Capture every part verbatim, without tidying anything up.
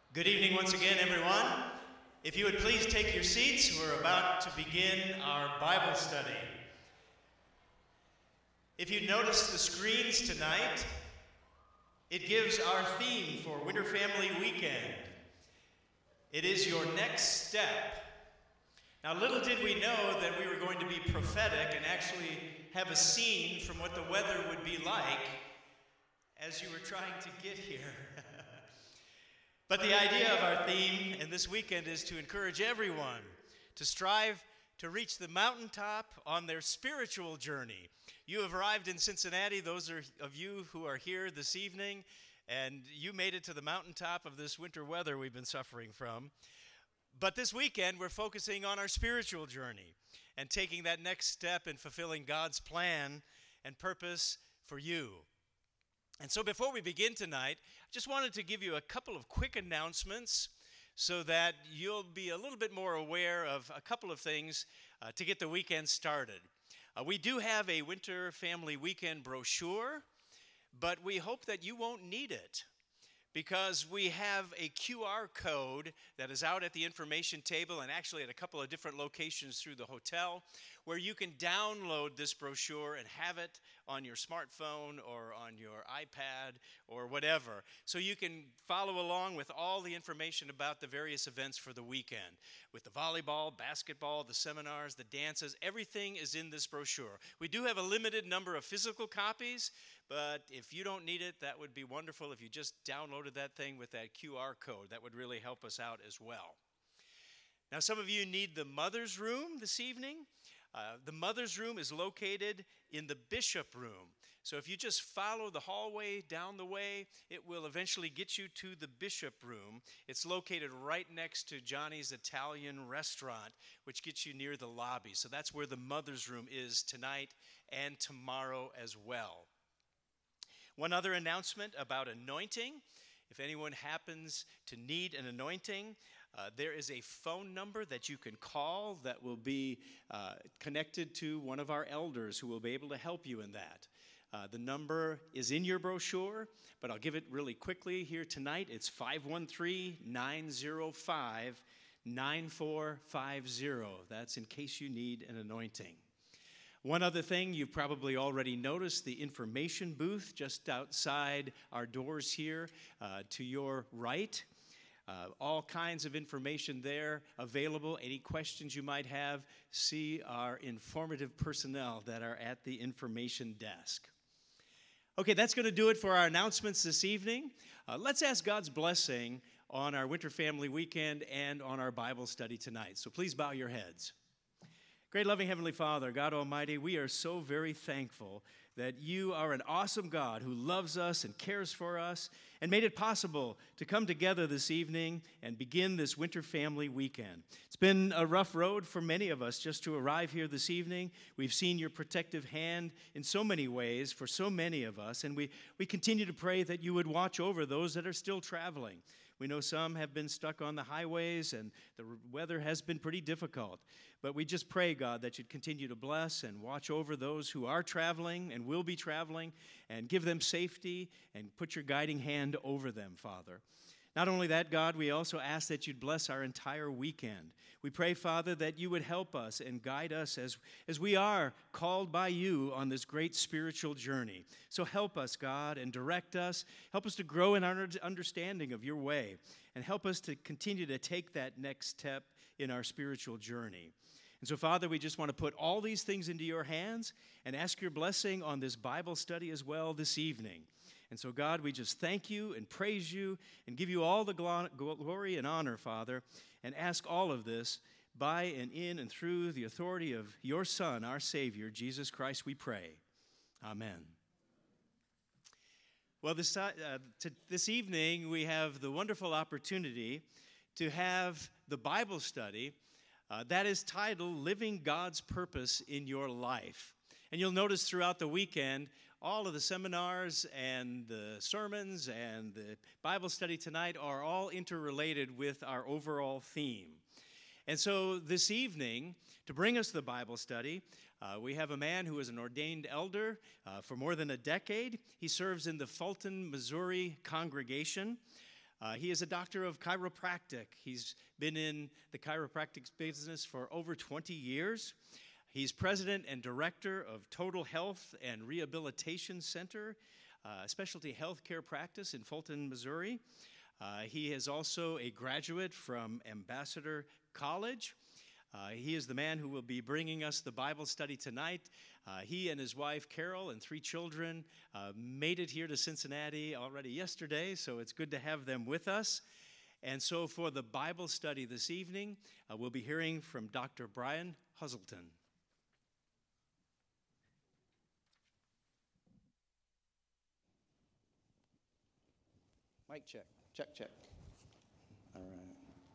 Good evening once again, everyone. If you would please take your seats, we're about to begin our Bible study. If you notice the screens tonight, it gives our theme for Winter Family Weekend. It is your next step. Now, little did we know that we were going to be prophetic and actually have a scene from what the weather would be like as you were trying to get here. But the idea of our theme in this weekend is to encourage everyone to strive to reach the mountaintop on their spiritual journey. You have arrived in Cincinnati, those are, of you who are here this evening, and you made it to the mountaintop of this winter weather we've been suffering from. But this weekend, we're focusing on our spiritual journey and taking that next step in fulfilling God's plan and purpose for you. And so before we begin tonight, I just wanted to give you a couple of quick announcements so that you'll be a little bit more aware of a couple of things uh, to get the weekend started. Uh, we do have a Winter Family Weekend brochure, but we hope that you won't need it because we have a Q R code that is out at the information table and actually at a couple of different locations through the hotel where you can download this brochure and have it on your smartphone or on your iPad or whatever. So you can follow along with all the information about the various events for the weekend. With the volleyball, basketball, the seminars, the dances, everything is in this brochure. We do have a limited number of physical copies, but if you don't need it, that would be wonderful if you just downloaded that thing with that Q R code. That would really help us out as well. Now, some of you need the Mother's Room this evening. Uh, the Mother's Room is located in the Bishop Room. So if you just follow the hallway down the way, it will eventually get you to the Bishop Room. It's located right next to Johnny's Italian Restaurant, which gets you near the lobby. So that's where the Mother's Room is tonight and tomorrow as well. One other announcement about anointing. If anyone happens to need an anointing, Uh, there is a phone number that you can call that will be uh, connected to one of our elders who will be able to help you in that. Uh, the number is in your brochure, but I'll give it really quickly here tonight. It's five one three, nine zero five, nine four five zero. That's in case you need an anointing. One other thing you've probably already noticed, the information booth just outside our doors here uh, to your right. Uh, all kinds of information there available. Any questions you might have, see our informative personnel that are at the information desk. Okay, that's going to do it for our announcements this evening. Uh, let's ask God's blessing on our Winter Family Weekend and on our Bible study tonight. So please bow your heads. Great loving Heavenly Father, God Almighty, we are so very thankful that you are an awesome God who loves us and cares for us and made it possible to come together this evening and begin this Winter Family Weekend. It's been a rough road for many of us just to arrive here this evening. We've seen your protective hand in so many ways for so many of us, and we, we continue to pray that you would watch over those that are still traveling. We know some have been stuck on the highways, and the weather has been pretty difficult. But we just pray, God, that you'd continue to bless and watch over those who are traveling and will be traveling and give them safety and put your guiding hand over them, Father. Not only that, God, we also ask that you'd bless our entire weekend. We pray, Father, that you would help us and guide us as, as we are called by you on this great spiritual journey. So help us, God, and direct us. Help us to grow in our understanding of your way, and help us to continue to take that next step in our spiritual journey. And so, Father, we just want to put all these things into your hands and ask your blessing on this Bible study as well this evening. And so, God, we just thank you and praise you and give you all the glory and honor, Father, and ask all of this by and in and through the authority of your Son, our Savior, Jesus Christ, we pray. Amen. Well, this, uh, to, this evening, we have the wonderful opportunity to have the Bible study uh, that is titled Living God's Purpose in Your Life. And you'll notice throughout the weekend, all of the seminars and the sermons and the Bible study tonight are all interrelated with our overall theme. And so this evening, to bring us the Bible study, uh, we have a man who is an ordained elder uh, for more than a decade. He serves in the Fulton, Missouri congregation. Uh, he is a doctor of chiropractic. He's been in the chiropractic business for over twenty years. He's president and director of Total Health and Rehabilitation Center, a specialty health care practice in Fulton, Missouri. Uh, he is also a graduate from Ambassador College. Uh, he is the man who will be bringing us the Bible study tonight. Uh, he and his wife, Carol, and three children uh, made it here to Cincinnati already yesterday, so it's good to have them with us. And so for the Bible study this evening, uh, we'll be hearing from Doctor Brian Huselton. Mic check, check, check. All right.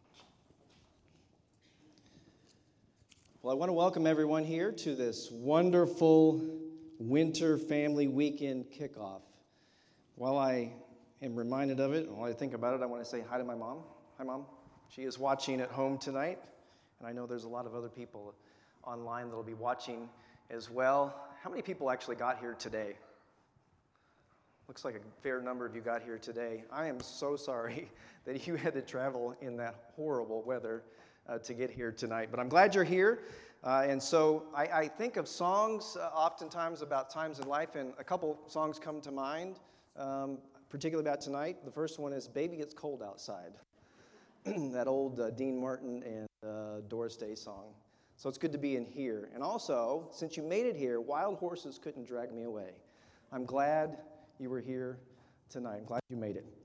Well, I want to welcome everyone here to this wonderful winter family weekend kickoff. While I am reminded of it, while I think about it, I want to say hi to my mom. Hi, Mom. She is watching at home tonight, and I know there's a lot of other people online that will be watching as well. How many people actually got here today? Looks like a fair number of you got here today. I am so sorry that you had to travel in that horrible weather uh, to get here tonight. But I'm glad you're here. Uh, and so I, I think of songs uh, oftentimes about times in life, and a couple songs come to mind, um, particularly about tonight. The first one is Baby It's Cold Outside, that old uh, Dean Martin and uh, Doris Day song. So it's good to be in here. And also, since you made it here, wild horses couldn't drag me away. I'm glad you were here tonight. I'm glad you made it.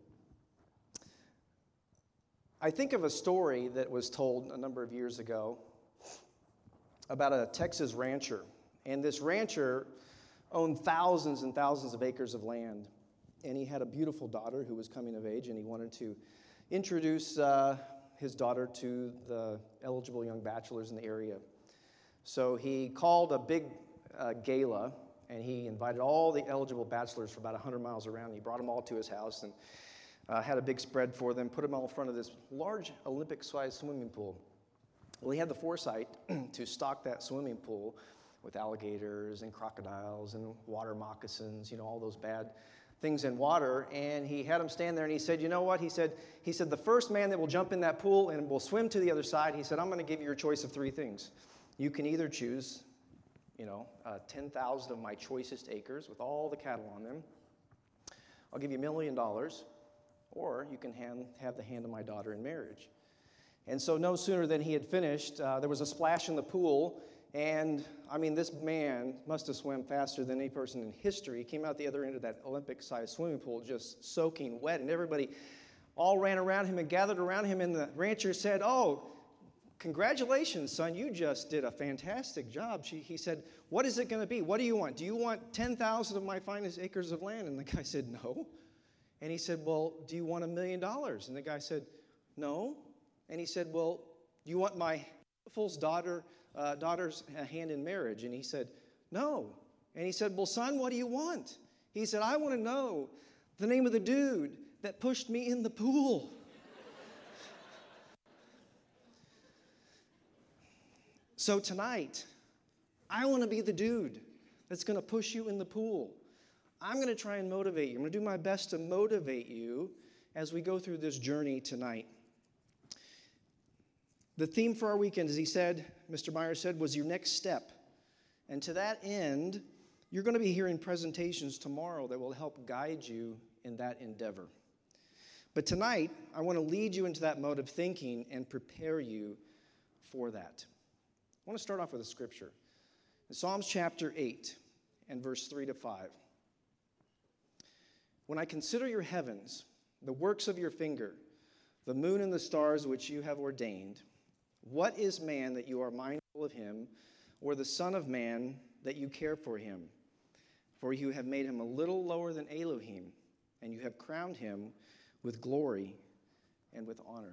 I think of a story that was told a number of years ago about a Texas rancher. And this rancher owned thousands and thousands of acres of land. And he had a beautiful daughter who was coming of age, and he wanted to introduce uh, his daughter to the eligible young bachelors in the area. So he called a big uh, gala, and he invited all the eligible bachelors for about one hundred miles around. He brought them all to his house and uh, had a big spread for them, put them all in front of this large Olympic-sized swimming pool. Well, he had the foresight to stock that swimming pool with alligators and crocodiles and water moccasins, you know, all those bad things in water. And he had them stand there, and he said, you know what? He said, he said, the first man that will jump in that pool and will swim to the other side, he said, I'm going to give you your choice of three things. You can either choose you know, uh, ten thousand of my choicest acres with all the cattle on them. I'll give you a million dollars, or you can hand, have the hand of my daughter in marriage. And so no sooner than he had finished, uh, there was a splash in the pool, and, I mean, this man must have swam faster than any person in history. He came out the other end of that Olympic-sized swimming pool just soaking wet, and everybody all ran around him and gathered around him, and the rancher said, oh, congratulations, son, you just did a fantastic job. She, he said, what is it going to be? What do you want? Do you want ten thousand of my finest acres of land? And the guy said, no. And he said, well, do you want a million dollars? And the guy said, no. And he said, well, do you want my fool's daughter, uh, daughter's hand in marriage? And he said, no. And he said, well, son, what do you want? He said, I want to know the name of the dude that pushed me in the pool. So tonight, I want to be the dude that's going to push you in the pool. I'm going to try and motivate you. I'm going to do my best to motivate you as we go through this journey tonight. The theme for our weekend, as he said, Mister Myers said, was your next step. And to that end, you're going to be hearing presentations tomorrow that will help guide you in that endeavor. But tonight, I want to lead you into that mode of thinking and prepare you for that. I want to start off with a scripture. In Psalms chapter eight and verse three to five. When I consider your heavens, the works of your finger, the moon and the stars which you have ordained, what is man that you are mindful of him, or the son of man that you care for him? For you have made him a little lower than Elohim, and you have crowned him with glory and with honor.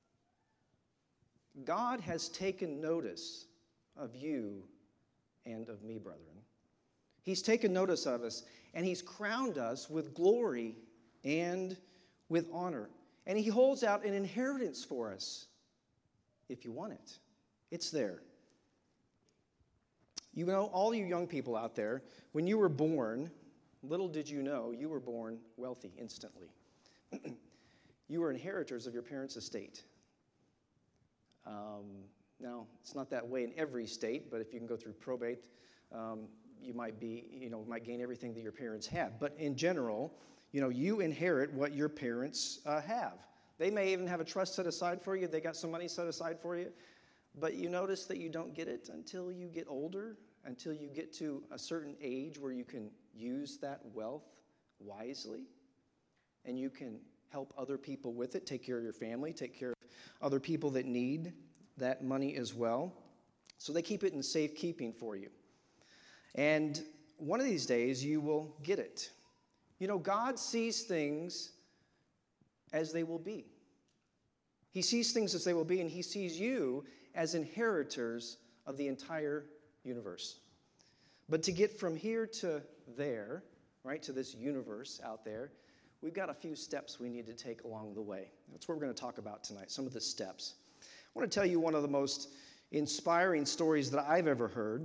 God has taken notice of you and of me, brethren. He's taken notice of us, and he's crowned us with glory and with honor. And he holds out an inheritance for us if you want it. It's there. You know, all you young people out there, when you were born, little did you know you were born wealthy instantly. you were inheritors of your parents' estate. Um, now, it's not that way in every state, but if you can go through probate, um, you might be, you know, might gain everything that your parents had. But in general, you know, you inherit what your parents uh, have. They may even have a trust set aside for you. They got some money set aside for you. But you notice that you don't get it until you get older, until you get to a certain age where you can use that wealth wisely, and you can help other people with it, take care of your family, take care of other people that need that money as well. So they keep it in safekeeping for you. And one of these days, you will get it. You know, God sees things as they will be. He sees things as they will be, and he sees you as inheritors of the entire universe. But to get from here to there, right, to this universe out there, we've got a few steps we need to take along the way. That's what we're going to talk about tonight, some of the steps. I want to tell you one of the most inspiring stories that I've ever heard.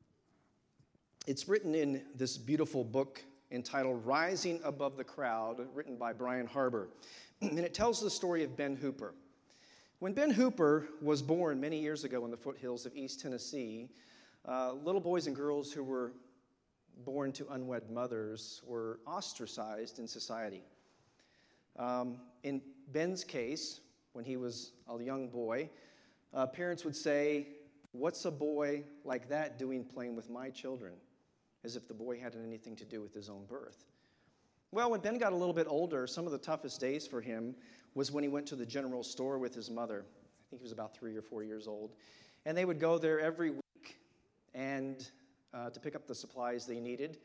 It's written in this beautiful book entitled Rising Above the Crowd, written by Brian Harbour. And it tells the story of Ben Hooper. When Ben Hooper was born many years ago in the foothills of East Tennessee, uh, little boys and girls who were born to unwed mothers were ostracized in society. Um, in Ben's case, when he was a young boy, uh, parents would say, "What's a boy like that doing playing with my children?" As if the boy had anything to do with his own birth. Well, when Ben got a little bit older, some of the toughest days for him was when he went to the general store with his mother. I think he was about three or four years old. And they would go there every week and uh, to pick up the supplies they needed.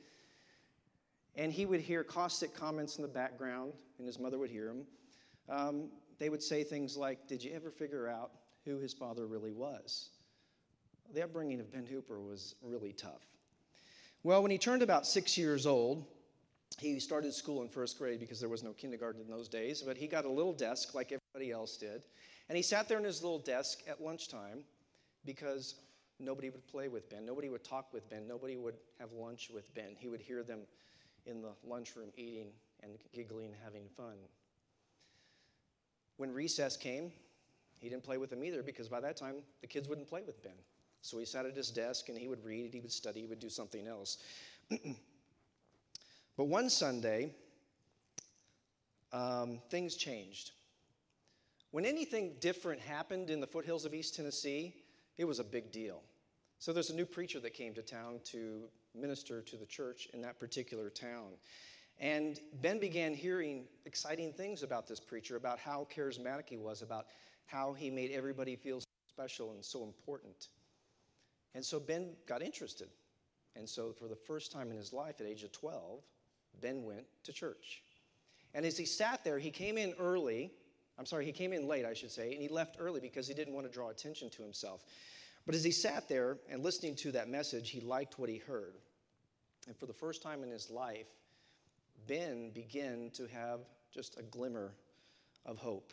And he would hear caustic comments in the background, and his mother would hear them. Um, they would say things like, "Did you ever figure out who his father really was?" The upbringing of Ben Hooper was really tough. Well, when he turned about six years old, he started school in first grade because there was no kindergarten in those days, but he got a little desk like everybody else did, and he sat there in his little desk at lunchtime because nobody would play with Ben, nobody would talk with Ben, nobody would have lunch with Ben. He would hear them in the lunchroom eating and giggling, having fun. When recess came, he didn't play with them either because by that time, the kids wouldn't play with Ben. So he sat at his desk and he would read, he would study, he would do something else. But one Sunday, um, things changed. When anything different happened in the foothills of East Tennessee, it was a big deal. So there's a new preacher that came to town to minister to the church in that particular town. And Ben began hearing exciting things about this preacher, about how charismatic he was, about how he made everybody feel special and so important. And so Ben got interested. And so for the first time in his life at age of twelve, Ben went to church. And as he sat there, he came in early. I'm sorry, he came in late, I should say, and he left early because he didn't want to draw attention to himself. But as he sat there and listening to that message, he liked what he heard. And for the first time in his life, Ben began to have just a glimmer of hope.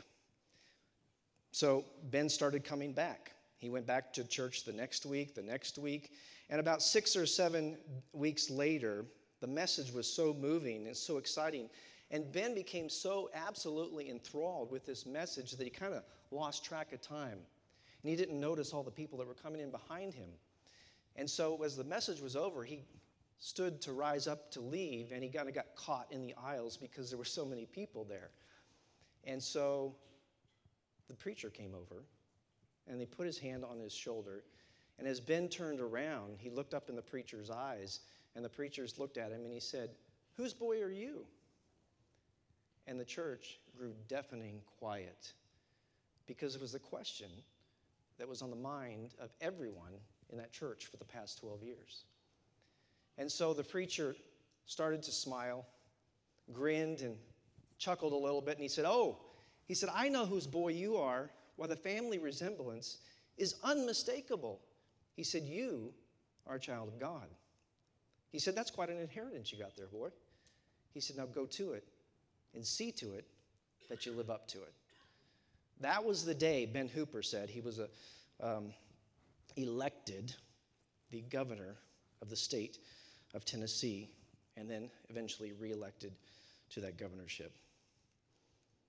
So Ben started coming back. He went back to church the next week, the next week, and about six or seven weeks later, the message was so moving and so exciting, and Ben became so absolutely enthralled with this message that he kind of lost track of time, and he didn't notice all the people that were coming in behind him. And so as the message was over, he stood to rise up to leave, and he kind of got caught in the aisles because there were so many people there. And so the preacher came over, and he put his hand on his shoulder. And as Ben turned around, he looked up in the preacher's eyes, and the preacher looked at him, and he said, "Whose boy are you?" And the church grew deafening quiet because it was a question that was on the mind of everyone in that church for the past twelve years. And so the preacher started to smile, grinned, and chuckled a little bit, and he said, "Oh," he said, "I know whose boy you are. Well, the family resemblance is unmistakable." He said, "You are a child of God." He said, "That's quite an inheritance you got there, boy." He said, "Now go to it and see to it that you live up to it." That was the day, Ben Hooper said, he was a, um, elected the governor of the state of Tennessee and then eventually reelected to that governorship.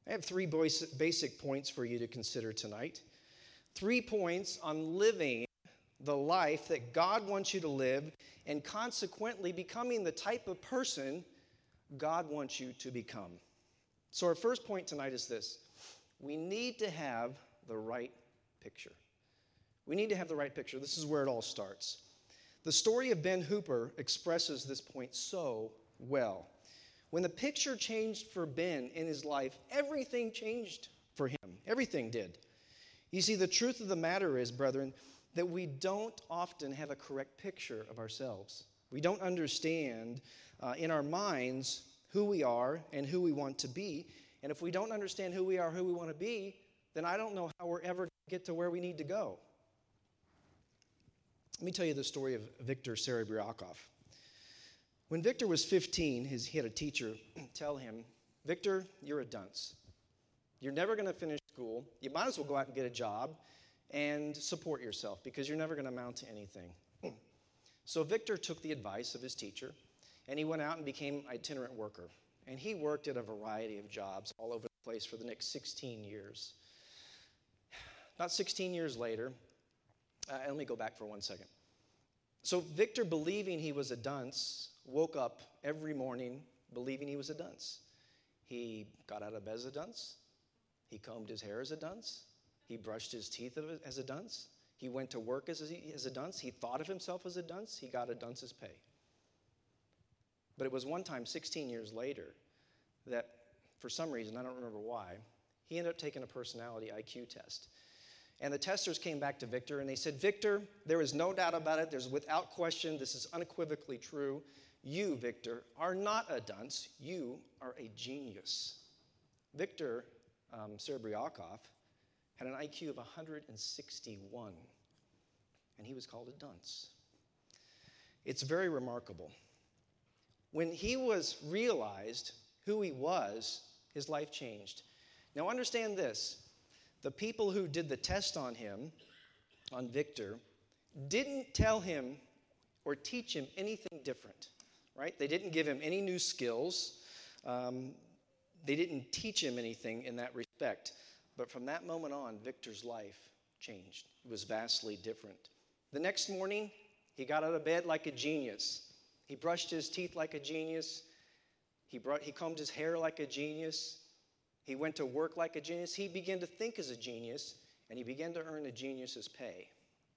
I have three basic points for you to consider tonight. Three points on living the life that God wants you to live, and consequently becoming the type of person God wants you to become. So our first point tonight is this. We need to have the right picture. We need to have the right picture. This is where it all starts. The story of Ben Hooper expresses this point so well. When the picture changed for Ben in his life, everything changed for him. Everything did. You see, the truth of the matter is, brethren, that we don't often have a correct picture of ourselves. We don't understand uh, in our minds who we are and who we want to be. And if we don't understand who we are, who we want to be, then I don't know how we're ever going to get to where we need to go. Let me tell you the story of Viktor Serebryakov. When Victor was fifteen, his, he had a teacher tell him, Victor, you're a dunce. You're never going to finish school. You might as well go out and get a job and support yourself because you're never going to amount to anything. So Victor took the advice of his teacher, and he went out and became an itinerant worker. And he worked at a variety of jobs all over the place for the next sixteen years. About sixteen years later, uh, let me go back for one second. So Victor, believing he was a dunce, woke up every morning believing he was a dunce. He got out of bed as a dunce. He combed his hair as a dunce. He brushed his teeth as a dunce. He went to work as a, as a dunce. He thought of himself as a dunce. He got a dunce's pay. But it was one time, sixteen years later, that for some reason, I don't remember why, he ended up taking a personality I Q test. And the testers came back to Victor and they said, Victor, there is no doubt about it. There's without question, this is unequivocally true. You, Victor, are not a dunce. You are a genius. Victor um, Serebryakov had an I Q of one hundred sixty-one, and he was called a dunce. It's very remarkable. When he was realized who he was, his life changed. Now understand this. The people who did the test on him, on Victor, didn't tell him or teach him anything different, right? They didn't give him any new skills. Um, they didn't teach him anything in that respect. But from that moment on, Victor's life changed. It was vastly different. The next morning, he got out of bed like a genius. He brushed his teeth like a genius. He, brought, he combed his hair like a genius. He went to work like a genius. He began to think as a genius, and he began to earn a genius's pay.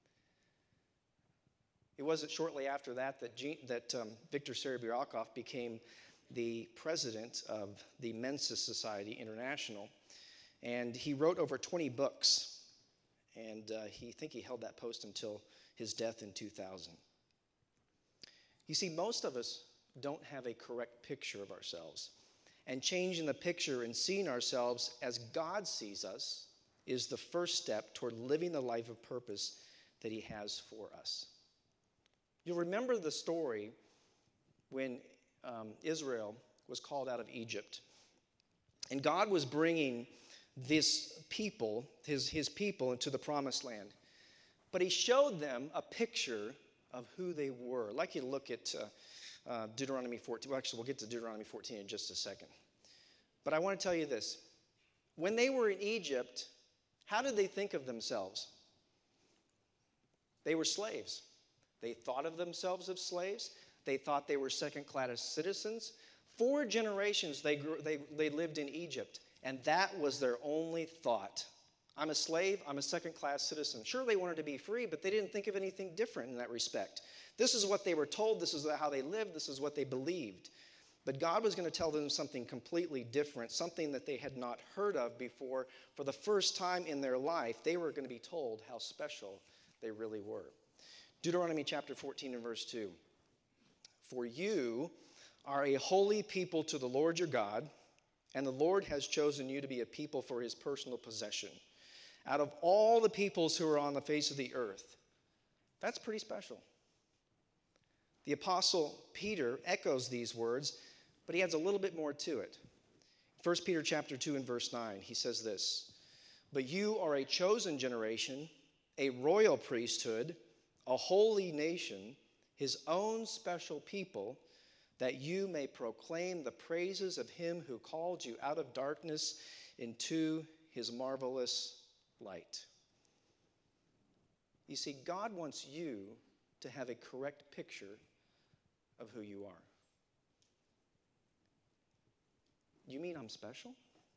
It wasn't shortly after that that, G, that um, Viktor Serebryakov became the president of the Mensa Society International, and he wrote over twenty books, and uh, he I think he held that post until his death in two thousand. You see, most of us don't have a correct picture of ourselves. And changing the picture and seeing ourselves as God sees us is the first step toward living the life of purpose that he has for us. You'll remember the story when um, Israel was called out of Egypt. And God was bringing this people, his, his people, into the promised land. But he showed them a picture of who they were. I'd like you to look at uh, uh, Deuteronomy fourteen. Well, actually, we'll get to Deuteronomy fourteen in just a second. But I want to tell you this. When they were in Egypt, how did they think of themselves? They were slaves. They thought of themselves as slaves. They thought they were second-class citizens. Four generations they, grew, they, they lived in Egypt, and that was their only thought. I'm a slave. I'm a second-class citizen. Sure, they wanted to be free, but they didn't think of anything different in that respect. This is what they were told. This is how they lived. This is what they believed. But God was going to tell them something completely different, something that they had not heard of before. For the first time in their life, they were going to be told how special they really were. Deuteronomy chapter fourteen and verse two. For you are a holy people to the Lord your God, and the Lord has chosen you to be a people for his personal possession. Out of all the peoples who are on the face of the earth. That's pretty special. The apostle Peter echoes these words, but he adds a little bit more to it. First Peter chapter two and verse nine, he says this, but you are a chosen generation, a royal priesthood, a holy nation, his own special people, that you may proclaim the praises of him who called you out of darkness into his marvelous light. You see, God wants you to have a correct picture of who you are. You mean I'm special?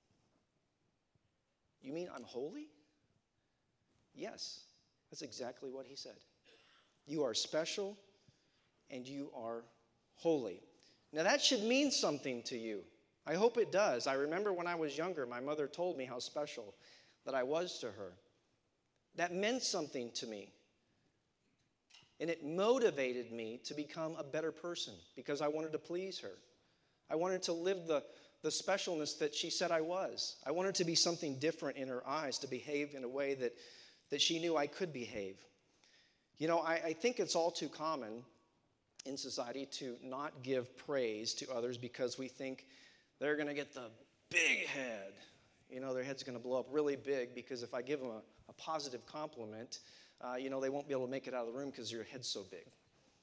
You mean I'm holy? Yes, that's exactly what he said. You are special and you are holy. Now that should mean something to you. I hope it does. I remember when I was younger, my mother told me how special that I was to her. That meant something to me. And it motivated me to become a better person because I wanted to please her. I wanted to live the, the specialness that she said I was. I wanted to be something different in her eyes, to behave in a way that, that she knew I could behave. You know, I, I think it's all too common in society to not give praise to others because we think they're going to get the big head. You know, their head's going to blow up really big because if I give them a, a positive compliment, uh, you know, they won't be able to make it out of the room because your head's so big.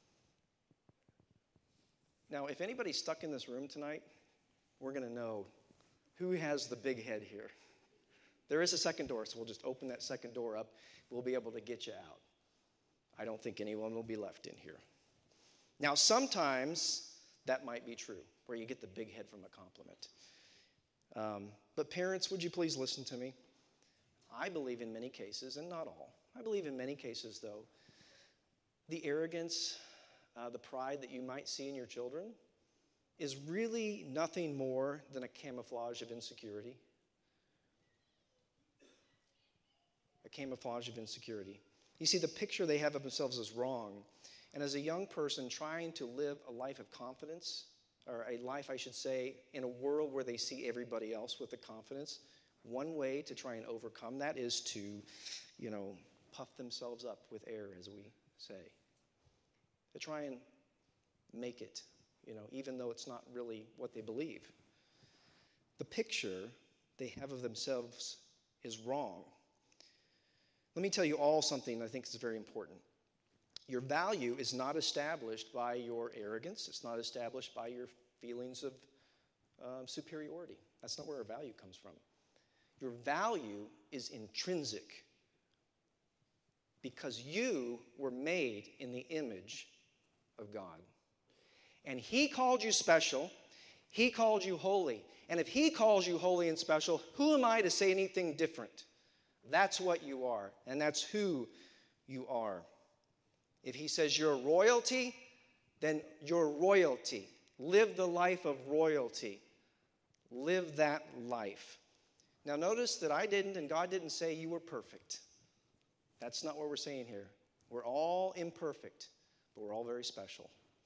Now, if anybody's stuck in this room tonight, we're going to know who has the big head here. There is a second door, so we'll just open that second door up. We'll be able to get you out. I don't think anyone will be left in here. Now, sometimes that might be true, where you get the big head from a compliment. Um, but parents, would you please listen to me? I believe in many cases, and not all, I believe in many cases, though, the arrogance, uh, the pride that you might see in your children is really nothing more than a camouflage of insecurity. A camouflage of insecurity. You see, the picture they have of themselves is wrong. And as a young person trying to live a life of confidence, or a life, I should say, in a world where they see everybody else with the confidence, one way to try and overcome that is to, you know, puff themselves up with air, as we say. To try and make it, you know, even though it's not really what they believe. The picture they have of themselves is wrong. Let me tell you all something I think is very important. Your value is not established by your arrogance. It's not established by your feelings of um, superiority. That's not where our value comes from. Your value is intrinsic because you were made in the image of God. And he called you special. He called you holy. And if he calls you holy and special, who am I to say anything different? That's what you are, and that's who you are. If he says you're royalty, then you're royalty. Live the life of royalty. Live that life. Now notice that I didn't, and God didn't say you were perfect. That's not what we're saying here. We're all imperfect, but we're all very special.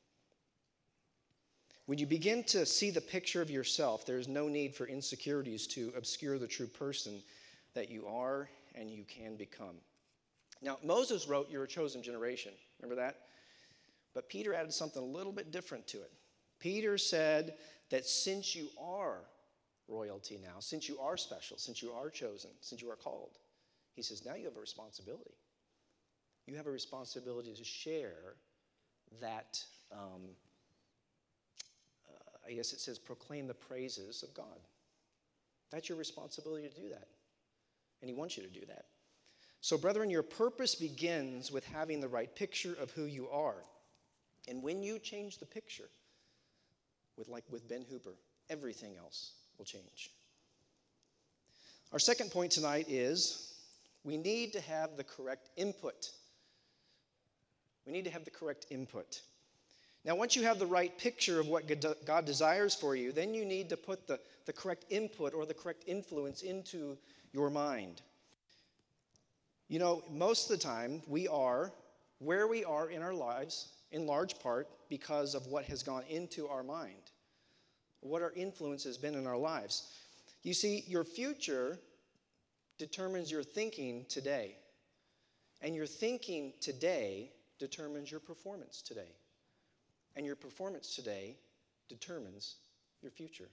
When you begin to see the picture of yourself, there's no need for insecurities to obscure the true person that you are and you can become. Now, Moses wrote, "You're a chosen generation." Remember that? But Peter added something a little bit different to it. Peter said that since you are royalty now, since you are special, since you are chosen, since you are called, he says, now you have a responsibility. You have a responsibility to share that, um, uh, I guess it says, proclaim the praises of God. That's your responsibility to do that. And he wants you to do that. So, brethren, your purpose begins with having the right picture of who you are. And when you change the picture, with like with Ben Hooper, everything else will change. Our second point tonight is we need to have the correct input. We need to have the correct input. Now, once you have the right picture of what God desires for you, then you need to put the, the correct input or the correct influence into your mind. You know, most of the time, we are where we are in our lives, in large part, because of what has gone into our mind, what our influence has been in our lives. You see, your future determines your thinking today, and your thinking today determines your performance today, and your performance today determines your future.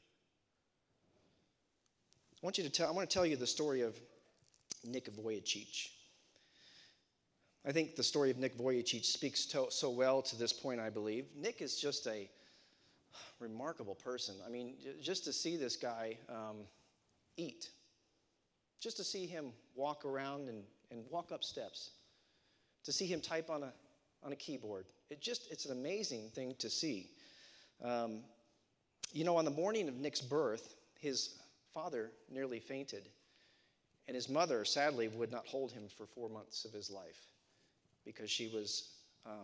I want you to tell. I want to tell you the story of Nick Vujicic. I think the story of Nick Vujicic speaks to, so well to this point, I believe. Nick is just a remarkable person. I mean, just to see this guy um, eat just to see him walk around and, and walk up steps, to see him type on a on a keyboard. It just, it's an amazing thing to see. Um, you know, on the morning of Nick's birth, his father nearly fainted, and his mother, sadly, would not hold him for four months of his life because she was, um,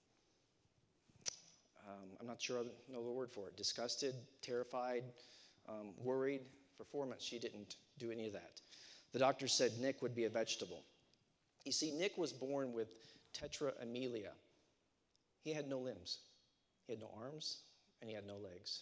um, I'm not sure I know the word for it, disgusted, terrified, um, worried. For four months, she didn't do any of that. The doctor said Nick would be a vegetable. You see, Nick was born with tetraamelia. He had no limbs. He had no arms, and he had no legs.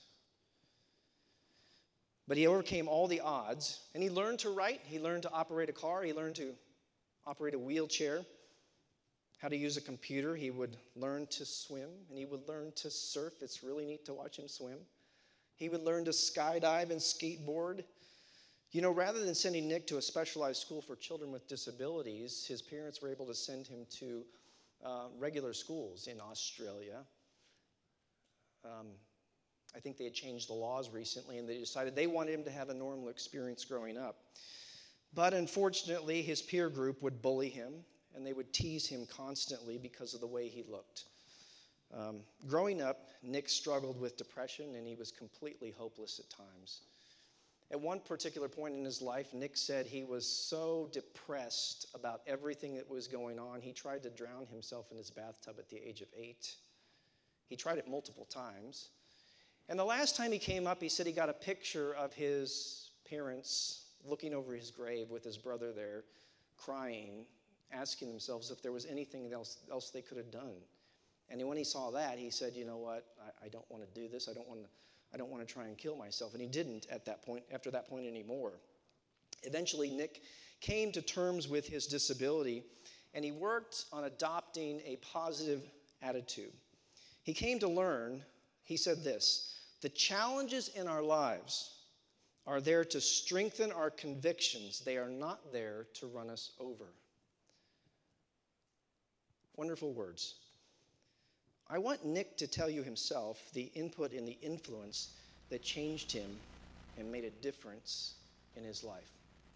But he overcame all the odds, and he learned to write. He learned to operate a car. He learned to operate a wheelchair, how to use a computer. He would learn to swim, and he would learn to surf. It's really neat to watch him swim. He would learn to skydive and skateboard. You know, rather than sending Nick to a specialized school for children with disabilities, his parents were able to send him to uh, regular schools in Australia. Um, I think they had changed the laws recently, and they decided they wanted him to have a normal experience growing up. But unfortunately, his peer group would bully him, and they would tease him constantly because of the way he looked. Um, growing up, Nick struggled with depression, and he was completely hopeless at times. At one particular point in his life, Nick said he was so depressed about everything that was going on, he tried to drown himself in his bathtub at the age of eight. He tried it multiple times. And the last time he came up, he said he got a picture of his parents looking over his grave with his brother there, crying, asking themselves if there was anything else, else they could have done. And when he saw that, he said, you know what, I, I don't want to do this. I don't want to I don't want to try and kill myself. And he didn't at that point, after that point anymore. Eventually, Nick came to terms with his disability, and he worked on adopting a positive attitude. He came to learn, he said this, the challenges in our lives are there to strengthen our convictions. They are not there to run us over. Wonderful words. I want Nick to tell you himself the input and the influence that changed him and made a difference in his life.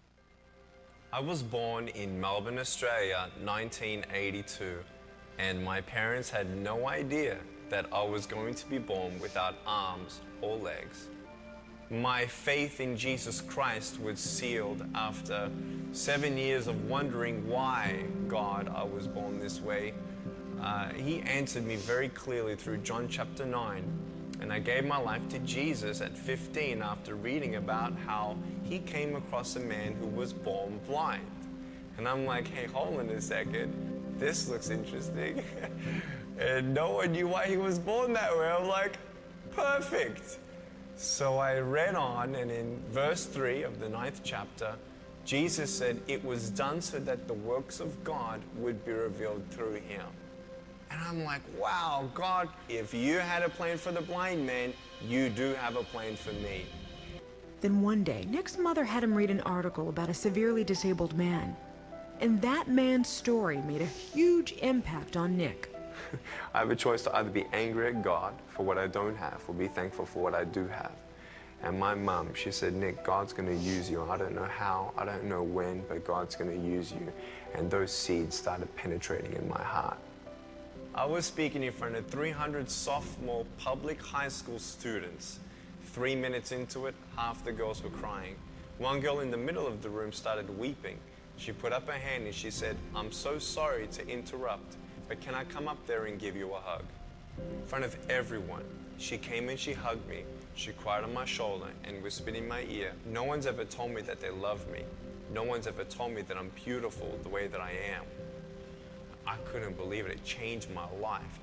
I was born in Melbourne, Australia, nineteen eighty-two, and my parents had no idea that I was going to be born without arms or legs. My faith in Jesus Christ was sealed after seven years of wondering why, God, I was born this way. Uh, he answered me very clearly through John chapter nine. And I gave my life to Jesus at fifteen after reading about how he came across a man who was born blind. And I'm like, hey, hold on a second. This looks interesting. And no one knew why he was born that way. I'm like, perfect. So I read on, and in verse three of the ninth chapter, Jesus said it was done so that the works of God would be revealed through him. And I'm like, wow, God, if you had a plan for the blind man, you do have a plan for me. Then one day, Nick's mother had him read an article about a severely disabled man. And that man's story made a huge impact on Nick. I have a choice to either be angry at God for what I don't have or be thankful for what I do have. And my mum, she said, Nick, God's going to use you. I don't know how, I don't know when, but God's going to use you. And those seeds started penetrating in my heart. I was speaking in front of three hundred sophomore public high school students. Three minutes into it, half the girls were crying. One girl in the middle of the room started weeping. She put up her hand and she said, I'm so sorry to interrupt, but can I come up there and give you a hug? In front of everyone, she came and she hugged me. She cried on my shoulder and whispered in my ear. No one's ever told me that they love me. No one's ever told me that I'm beautiful the way that I am. I couldn't believe it. It changed my life.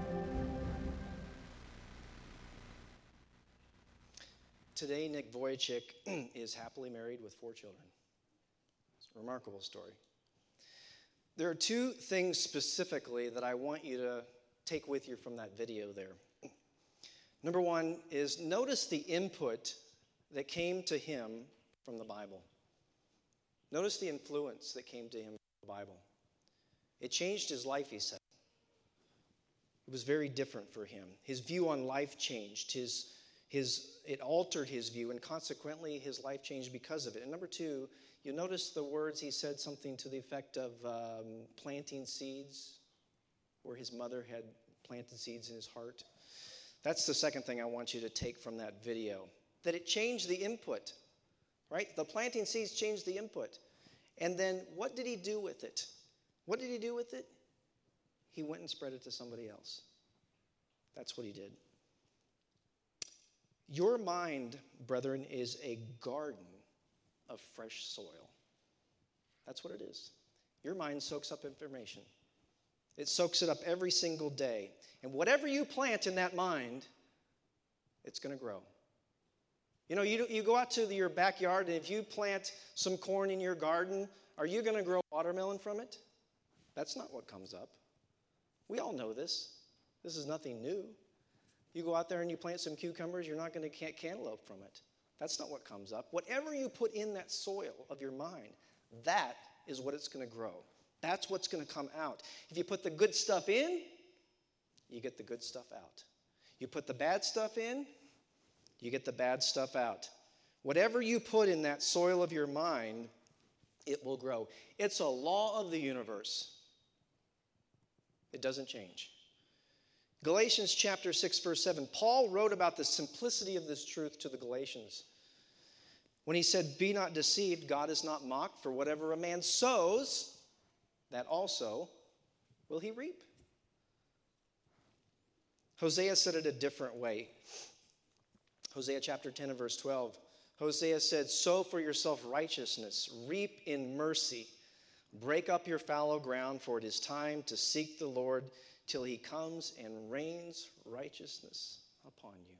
Today, Nick Vujicic is happily married with four children. It's a remarkable story. There are two things specifically that I want you to take with you from that video there. Number one is notice the input that came to him from the Bible. Notice the influence that came to him from the Bible. It changed his life, he said. It was very different for him. His view on life changed. His, his, it altered his view, and consequently, his life changed because of it. And number two, You notice the words he said, something to the effect of um, planting seeds, where his mother had planted seeds in his heart. That's the second thing I want you to take from that video, that it changed the input, right? The planting seeds changed the input. And then what did he do with it? What did he do with it? He went and spread it to somebody else. That's what he did. Your mind, brethren, is a garden of fresh soil. That's what it is. Your mind soaks up information. It soaks it up every single day. And whatever you plant in that mind, it's going to grow. You know, you, you go out to the, your backyard, and if you plant some corn in your garden, are you going to grow watermelon from it? That's not what comes up. We all know this. This is nothing new. You go out there and you plant some cucumbers, you're not going to get cantaloupe from it. That's not what comes up. Whatever you put in that soil of your mind, that is what it's going to grow. That's what's going to come out. If you put the good stuff in, you get the good stuff out. You put the bad stuff in, you get the bad stuff out. Whatever you put in that soil of your mind, it will grow. It's a law of the universe. It doesn't change. Galatians chapter six, verse seven, Paul wrote about the simplicity of this truth to the Galatians when he said, "Be not deceived, God is not mocked, for whatever a man sows, that also will he reap." Hosea said it a different way. Hosea chapter ten and verse twelve. Hosea said, "Sow for yourself righteousness, reap in mercy. Break up your fallow ground, for it is time to seek the Lord till he comes and rains righteousness upon you."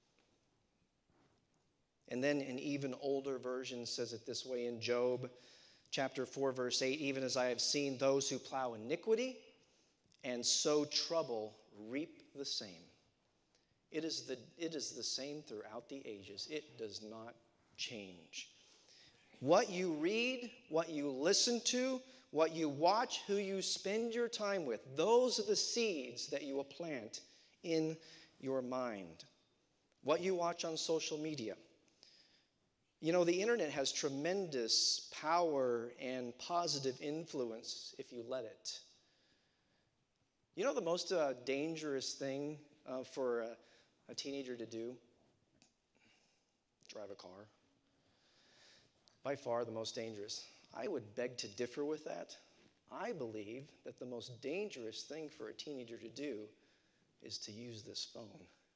And then an even older version says it this way in Job chapter four, verse eight, "Even as I have seen those who plow iniquity and sow trouble reap the same." It is the, it is the same throughout the ages. It does not change. What you read, what you listen to, what you watch, who you spend your time with, those are the seeds that you will plant in your mind. What you watch on social media. You know, the internet has tremendous power and positive influence if you let it. You know the most uh, dangerous thing uh, for a, a teenager to do? Drive a car. By far the most dangerous. I would beg to differ with that. I believe that the most dangerous thing for a teenager to do is to use this phone.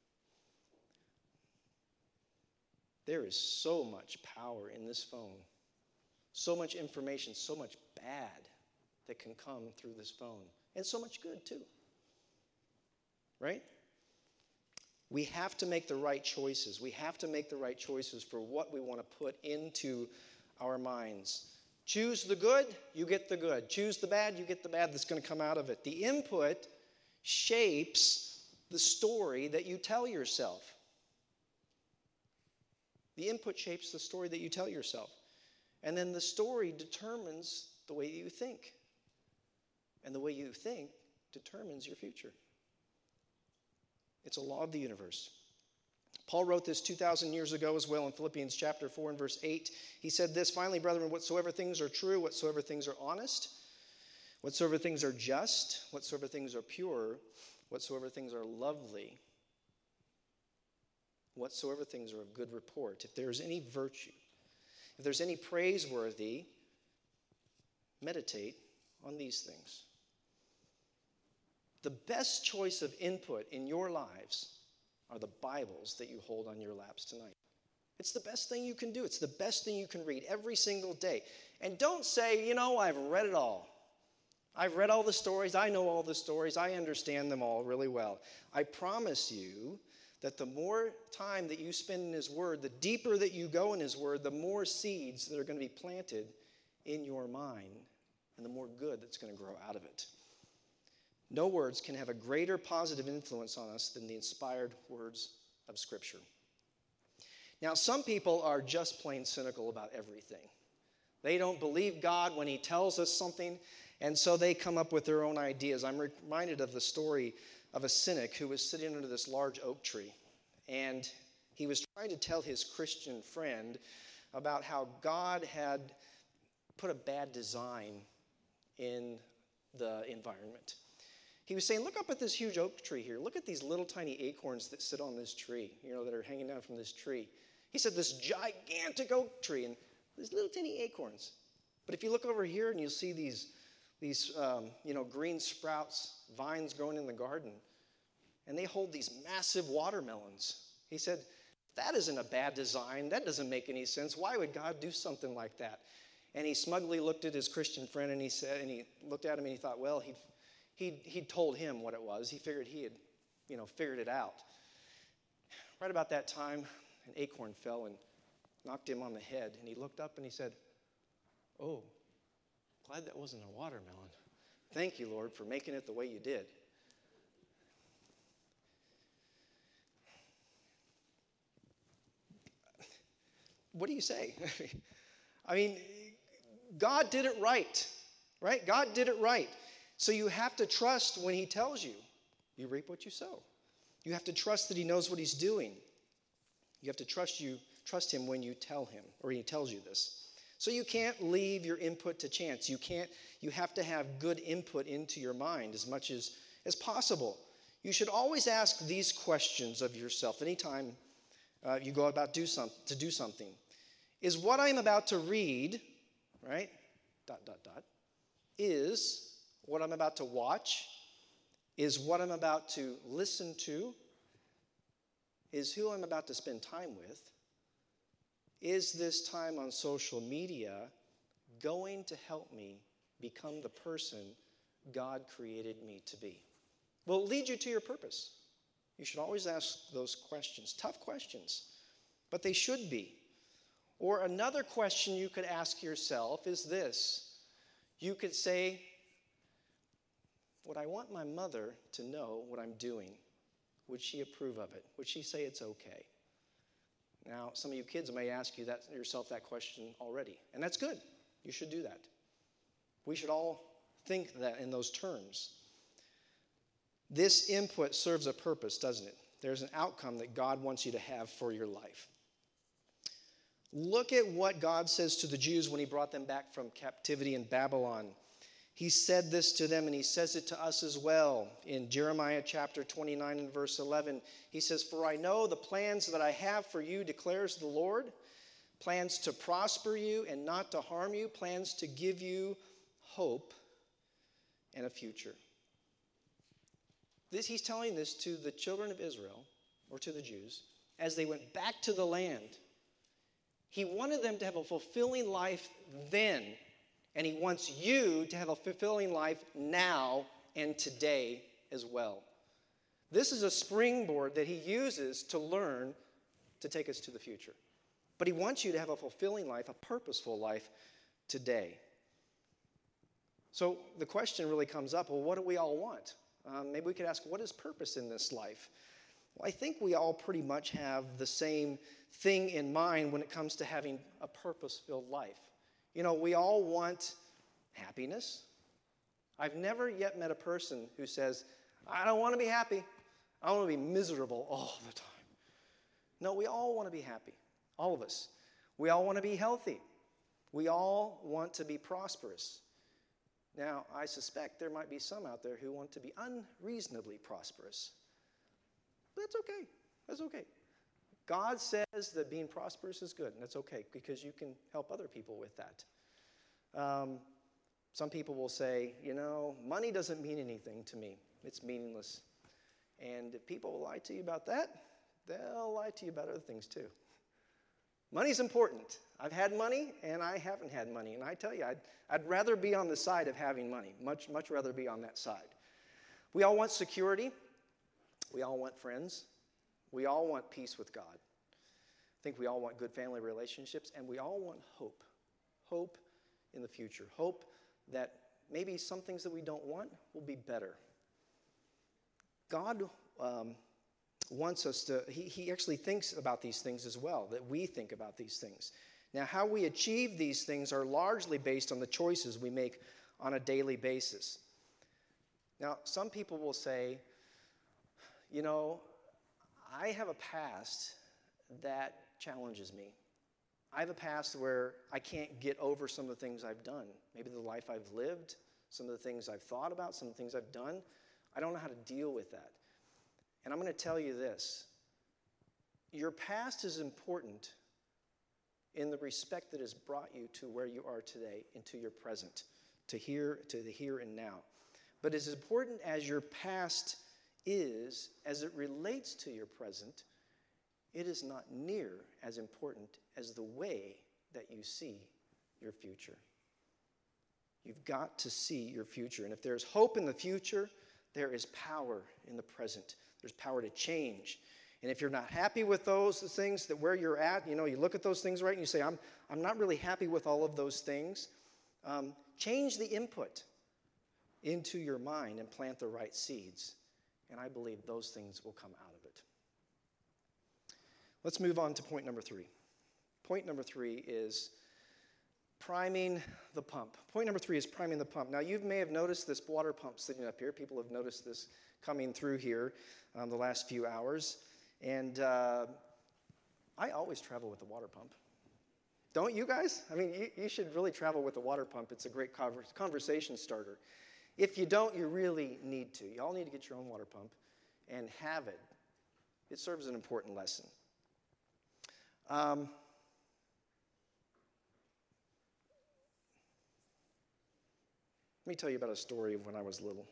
There is so much power in this phone, so much information, so much bad that can come through this phone, and so much good too. Right? We have to make the right choices. We have to make the right choices for what we want to put into our minds. Choose the good, you get the good. Choose the bad, you get the bad that's going to come out of it. The input shapes the story that you tell yourself. The input shapes the story that you tell yourself. And then the story determines the way you think. And the way you think determines your future. It's a law of the universe. Paul wrote this two thousand years ago as well in Philippians chapter four and verse eight. He said this, "Finally, brethren, whatsoever things are true, whatsoever things are honest, whatsoever things are just, whatsoever things are pure, whatsoever things are lovely, whatsoever things are of good report, if there is any virtue, if there's any praiseworthy, meditate on these things." The best choice of input in your lives are the Bibles that you hold on your laps tonight. It's the best thing you can do. It's the best thing you can read every single day. And don't say, you know, I've read it all. I've read all the stories. I know all the stories. I understand them all really well. I promise you that the more time that you spend in His Word, the deeper that you go in His Word, the more seeds that are going to be planted in your mind and the more good that's going to grow out of it. No words can have a greater positive influence on us than the inspired words of Scripture. Now, some people are just plain cynical about everything. They don't believe God when He tells us something, and so they come up with their own ideas. I'm reminded of the story of a cynic who was sitting under this large oak tree, and he was trying to tell his Christian friend about how God had put a bad design in the environment. He was saying, look up at this huge oak tree here. Look at these little tiny acorns that sit on this tree, you know, that are hanging down from this tree. He said this gigantic oak tree and these little tiny acorns. But if you look over here and you'll see these, these um, you know, green sprouts, vines growing in the garden, and they hold these massive watermelons. He said, that isn't a bad design. That doesn't make any sense. Why would God do something like that? And he smugly looked at his Christian friend and he said, and he looked at him and he thought, well, he'd, he'd, he'd told him what it was. He figured he had, you know, figured it out. Right about that time, an acorn fell and knocked him on the head. And he looked up and he said, oh, glad that wasn't a watermelon. Thank you, Lord, for making it the way you did. What do you say? I mean, God did it right, right? God did it right. So you have to trust when he tells you. You reap what you sow. You have to trust that he knows what he's doing. You have to trust you, trust him when you tell him, or he tells you this. So you can't leave your input to chance. You can't, you have to have good input into your mind as much as, as possible. You should always ask these questions of yourself anytime uh, you go about do some, to do something. Is what I'm about to read, right, dot, dot, dot, is what I'm about to watch, is what I'm about to listen to, is who I'm about to spend time with, is this time on social media going to help me become the person God created me to be? Will it lead you to your purpose? You should always ask those questions, tough questions, but they should be. Or another question you could ask yourself is this. You could say, would I want my mother to know what I'm doing? Would she approve of it? Would she say it's okay? Now, some of you kids may ask you that yourself that question already, and that's good. You should do that. We should all think that in those terms. This input serves a purpose, doesn't it? There's an outcome that God wants you to have for your life. Look at what God says to the Jews when he brought them back from captivity in Babylon. He said this to them, and he says it to us as well. In Jeremiah chapter twenty-nine and verse eleven, he says, for I know the plans that I have for you, declares the Lord, plans to prosper you and not to harm you, plans to give you hope and a future. This, he's telling this to the children of Israel, or to the Jews, as they went back to the land. He wanted them to have a fulfilling life then, and he wants you to have a fulfilling life now and today as well. This is a springboard that he uses to learn to take us to the future. But he wants you to have a fulfilling life, a purposeful life today. So the question really comes up, well, what do we all want? Um, maybe we could ask, what is purpose in this life? Well, I think we all pretty much have the same thing in mind when it comes to having a purpose-filled life. You know, we all want happiness. I've never yet met a person who says, I don't want to be happy. I want to be miserable all the time. No, we all want to be happy, all of us. We all want to be healthy. We all want to be prosperous. Now, I suspect there might be some out there who want to be unreasonably prosperous. But that's okay. That's okay. God says that being prosperous is good, and that's okay because you can help other people with that. Um, some people will say, you know, money doesn't mean anything to me. It's meaningless. And if people lie to you about that, they'll lie to you about other things too. Money's important. I've had money, and I haven't had money. And I tell you, I'd, I'd rather be on the side of having money, much, much rather be on that side. We all want security. We all want friends. We all want peace with God. I think we all want good family relationships, and we all want hope. Hope in the future. Hope that maybe some things that we don't want will be better. God um, wants us to, he, he actually thinks about these things as well, that we think about these things. Now, how we achieve these things are largely based on the choices we make on a daily basis. Now, some people will say, you know, I have a past that challenges me. I have a past where I can't get over some of the things I've done. Maybe the life I've lived, some of the things I've thought about, some of the things I've done. I don't know how to deal with that. And I'm going to tell you this. Your past is important in the respect that has brought you to where you are today, into your present, to here, to the here and now. But as important as your past is, as it relates to your present, it is not near as important as the way that you see your future. You've got to see your future. And if there's hope in the future, there is power in the present. There's power to change. And if you're not happy with those things, that where you're at, you know, you look at those things right and you say, I'm, I'm not really happy with all of those things, um, change the input into your mind and plant the right seeds. And I believe those things will come out of it. Let's move on to point number three. Point number three is priming the pump. Point number three is priming the pump. Now, you may have noticed this water pump sitting up here. People have noticed this coming through here um, the last few hours. And uh, I always travel with a water pump. Don't you guys? I mean, you, you should really travel with a water pump. It's a great conver- conversation starter. If you don't, you really need to. You all need to get your own water pump and have it. It serves an important lesson. Um, let me tell you about a story of when I was little.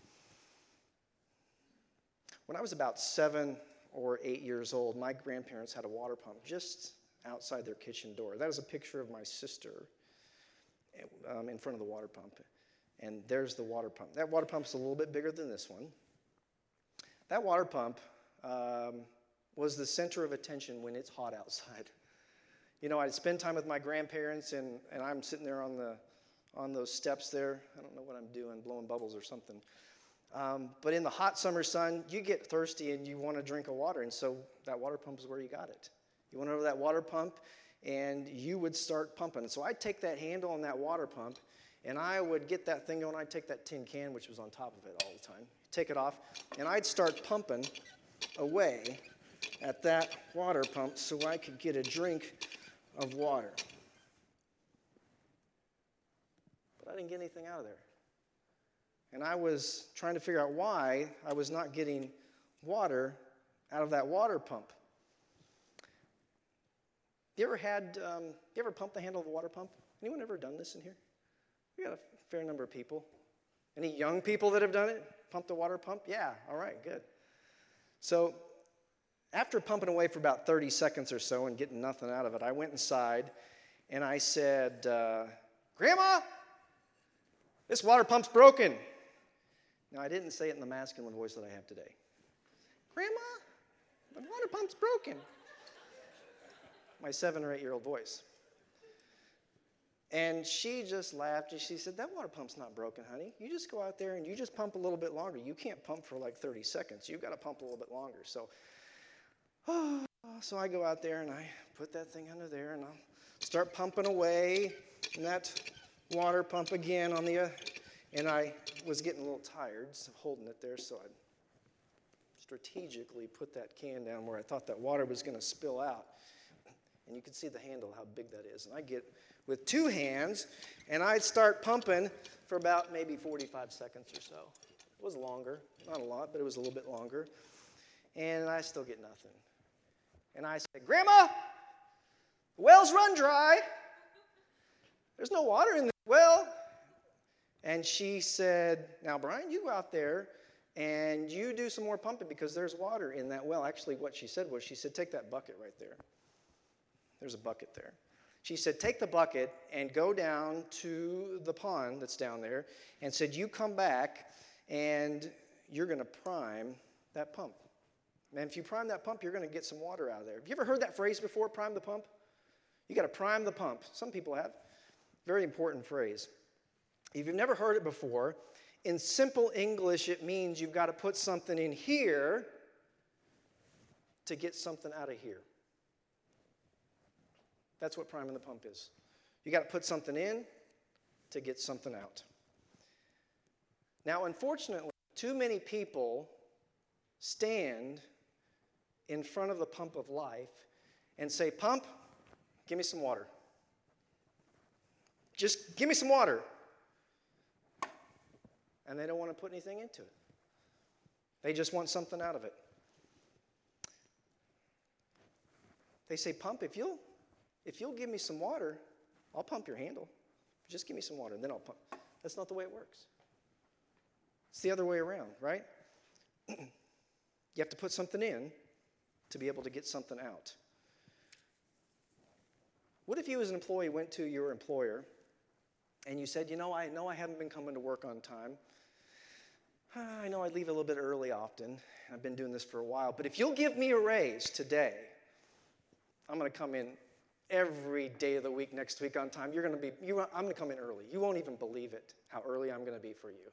When I was about seven or eight years old, my grandparents had a water pump just outside their kitchen door. That is a picture of my sister um, in front of the water pump. And there's the water pump. That water pump's a little bit bigger than this one. That water pump um, was the center of attention when it's hot outside. You know, I'd spend time with my grandparents, and, and I'm sitting there on the on those steps there. I don't know what I'm doing, blowing bubbles or something. Um, but in the hot summer sun, you get thirsty and you want to drink a water, and so that water pump is where you got it. You went over to that water pump, and you would start pumping. And so I'd take that handle on that water pump, and I would get that thing going. I'd take that tin can, which was on top of it all the time, take it off, and I'd start pumping away at that water pump so I could get a drink of water. But I didn't get anything out of there. And I was trying to figure out why I was not getting water out of that water pump. You ever had, um, you ever pumped the handle of a water pump? Anyone ever done this in here? We got a fair number of people. Any young people that have done it? Pumped a water pump? Yeah, all right, good. So after pumping away for about thirty seconds or so and getting nothing out of it, I went inside and I said, uh, Grandma, this water pump's broken. Now, I didn't say it in the masculine voice that I have today. Grandma, the water pump's broken. My seven or eight-year-old voice. And she just laughed and she said, that water pump's not broken, honey. You just go out there and you just pump a little bit longer. You can't pump for like thirty seconds. You've got to pump a little bit longer. So, oh, so I go out there and I put that thing under there and I'll start pumping away. And that water pump again on the, uh, and I was getting a little tired so holding it there, so I strategically put that can down where I thought that water was going to spill out. And you can see the handle, how big that is. And I get with two hands, and I'd start pumping for about maybe forty-five seconds or so. It was longer, not a lot, but it was a little bit longer. And I still get nothing. And I said, Grandma, the well's run dry. There's no water in the well. And she said, now, Brian, you go out there and you do some more pumping because there's water in that well. Actually, what she said was, she said, take that bucket right there. There's a bucket there. She said, take the bucket and go down to the pond that's down there, and said, you come back and you're going to prime that pump. And if you prime that pump, you're going to get some water out of there. Have you ever heard that phrase before, prime the pump? You got to prime the pump. Some people have. Very important phrase. If you've never heard it before, in simple English, it means you've got to put something in here to get something out of here. That's what priming the pump is. You got to put something in to get something out. Now, unfortunately, too many people stand in front of the pump of life and say, pump, give me some water. Just give me some water. And they don't want to put anything into it. They just want something out of it. They say, pump, if you'll, if you'll give me some water, I'll pump your handle. Just give me some water, and then I'll pump. That's not the way it works. It's the other way around, right? You have to put something in to be able to get something out. What if you as an employee went to your employer and you said, you know, I know I haven't been coming to work on time. I know I leave a little bit early often. I've been doing this for a while. But if you'll give me a raise today, I'm going to come in every day of the week next week on time. You're going to be, you, I'm going to come in early. You won't even believe it, how early I'm going to be for you.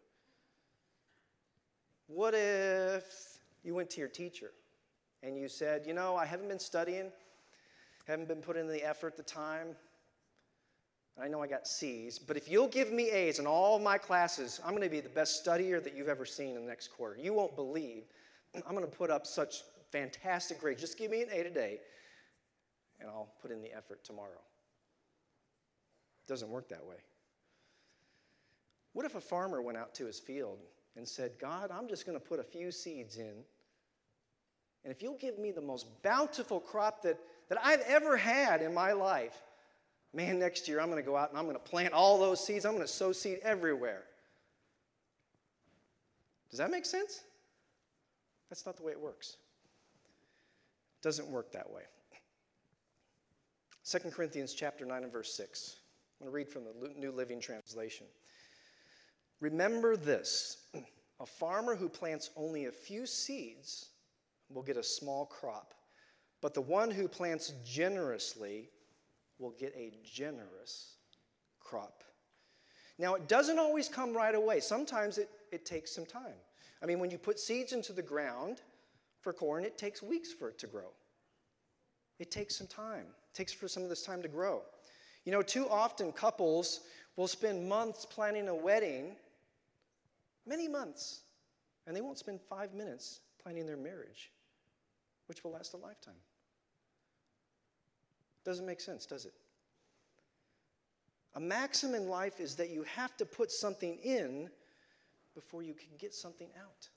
What if you went to your teacher and you said, you know, I haven't been studying, haven't been putting in the effort, the time. I know I got C's, but if you'll give me A's in all of my classes, I'm going to be the best studier that you've ever seen in the next quarter. You won't believe I'm going to put up such fantastic grades. Just give me an A today, and I'll put in the effort tomorrow. It doesn't work that way. What if a farmer went out to his field and said, God, I'm just going to put a few seeds in, and if you'll give me the most bountiful crop that, that I've ever had in my life, man, next year I'm going to go out and I'm going to plant all those seeds. I'm going to sow seed everywhere. Does that make sense? That's not the way it works. It doesn't work that way. Second Corinthians chapter nine and verse six. I'm going to read from the New Living Translation. Remember this, a farmer who plants only a few seeds will get a small crop, but the one who plants generously will get a generous crop. Now, it doesn't always come right away. Sometimes it, it takes some time. I mean, when you put seeds into the ground for corn, it takes weeks for it to grow. It takes some time. It takes for some of this time to grow. You know, too often couples will spend months planning a wedding, many months, and they won't spend five minutes planning their marriage, which will last a lifetime. Doesn't make sense, does it? A maxim in life is that you have to put something in before you can get something out.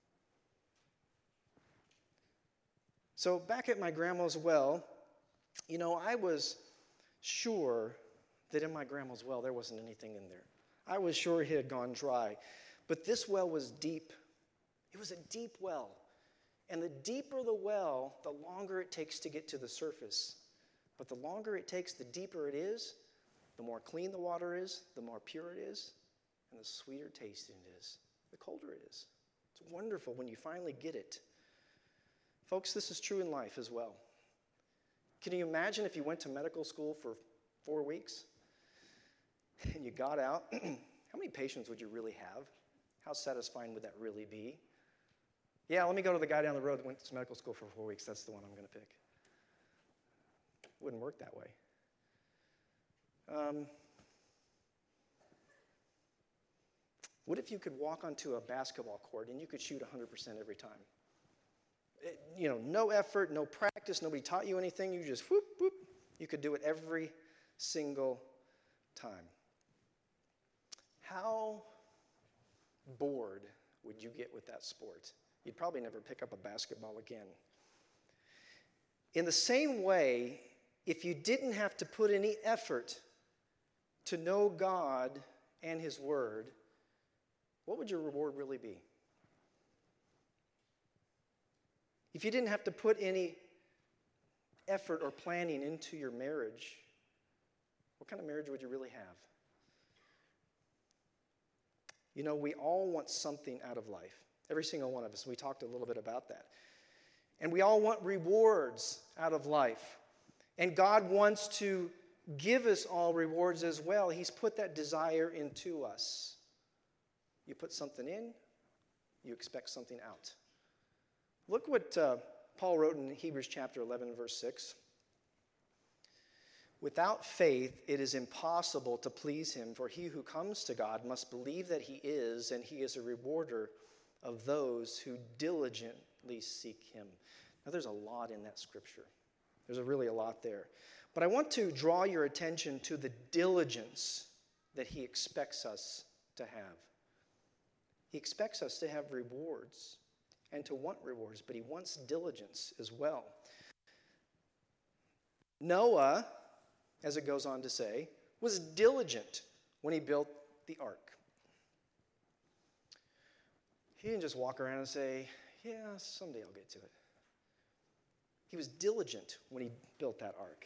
So back at my grandma's well, you know, I was sure that in my grandma's well there wasn't anything in there. I was sure it had gone dry. But this well was deep. It was a deep well. And the deeper the well, the longer it takes to get to the surface. But the longer it takes, the deeper it is, the more clean the water is, the more pure it is, and the sweeter tasting it is, the colder it is. It's wonderful when you finally get it. Folks, this is true in life as well. Can you imagine if you went to medical school for four weeks and you got out? How many patients would you really have? How satisfying would that really be? Yeah, let me go to the guy down the road that went to medical school for four weeks. That's the one I'm going to pick. It wouldn't work that way. Um, what if you could walk onto a basketball court and you could shoot one hundred percent every time? It, you know, no effort, no practice, nobody taught you anything. You just whoop, whoop. You could do it every single time. How bored would you get with that sport? You'd probably never pick up a basketball again. In the same way, if you didn't have to put any effort to know God and His Word, what would your reward really be? If you didn't have to put any effort or planning into your marriage, what kind of marriage would you really have? You know, we all want something out of life. Every single one of us. We talked a little bit about that. And we all want rewards out of life. And God wants to give us all rewards as well. He's put that desire into us. You put something in, you expect something out. Look what uh, Paul wrote in Hebrews chapter eleven, verse six. Without faith, it is impossible to please Him, for he who comes to God must believe that He is, and He is a rewarder of those who diligently seek Him. Now, there's a lot in that scripture. There's a really a lot there. But I want to draw your attention to the diligence that he expects us to have. He expects us to have rewards and to want rewards, but he wants diligence as well. Noah, as it goes on to say, was diligent when he built the ark. He didn't just walk around and say, yeah, someday I'll get to it. He was diligent when he built that ark.